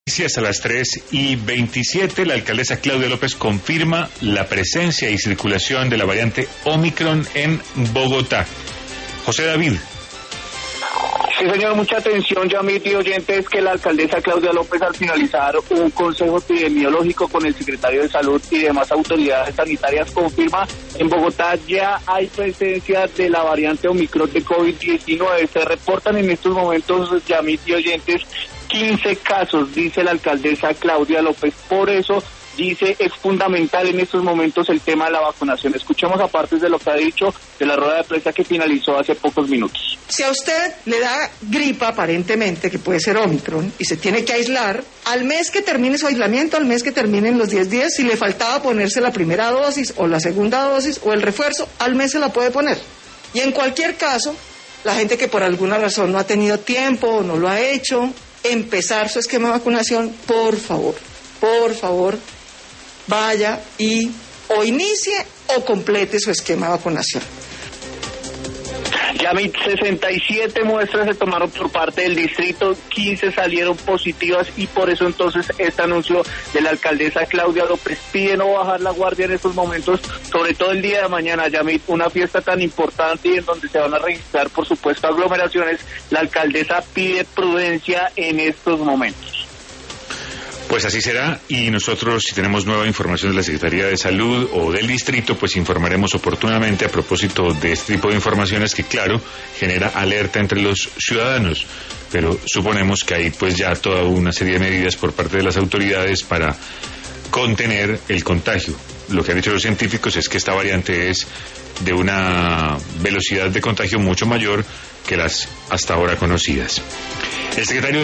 A las 3:27, la alcaldesa Claudia López confirma la presencia y circulación de la variante Omicron en Bogotá. José David. Sí, señor, mucha atención, Yamit y oyentes, que la alcaldesa Claudia López, al finalizar un consejo epidemiológico con el secretario de Salud y demás autoridades sanitarias, confirma en Bogotá ya hay presencia de la variante Omicron de COVID-19. Se reportan en estos momentos, Yamit y oyentes, 15 casos, dice la alcaldesa Claudia López. Por eso, dice, es fundamental en estos momentos el tema de la vacunación. Escuchemos aparte de lo que ha dicho de la rueda de prensa que finalizó hace pocos minutos. Si a usted le da gripa, aparentemente, que puede ser Omicron, y se tiene que aislar, al mes que termine su aislamiento, al mes que terminen los 10 días, si le faltaba ponerse la primera dosis o la segunda dosis o el refuerzo, al mes se la puede poner. Y en cualquier caso, la gente que por alguna razón no ha tenido tiempo o no lo ha hecho, empezar su esquema de vacunación, por favor, vaya y o inicie o complete su esquema de vacunación. Yamit, 67 muestras se tomaron por parte del distrito, 15 salieron positivas y por eso entonces este anuncio de la alcaldesa Claudia López pide no bajar la guardia en estos momentos, sobre todo el día de mañana, Yamit, una fiesta tan importante y en donde se van a registrar por supuesto aglomeraciones. La alcaldesa pide prudencia en estos momentos. Pues así será, y nosotros, si tenemos nueva información de la Secretaría de Salud o del distrito, pues informaremos oportunamente a propósito de este tipo de informaciones que, claro, genera alerta entre los ciudadanos, pero suponemos que hay pues ya toda una serie de medidas por parte de las autoridades para contener el contagio. Lo que han dicho los científicos es que esta variante es de una velocidad de contagio mucho mayor que las hasta ahora conocidas. El secretario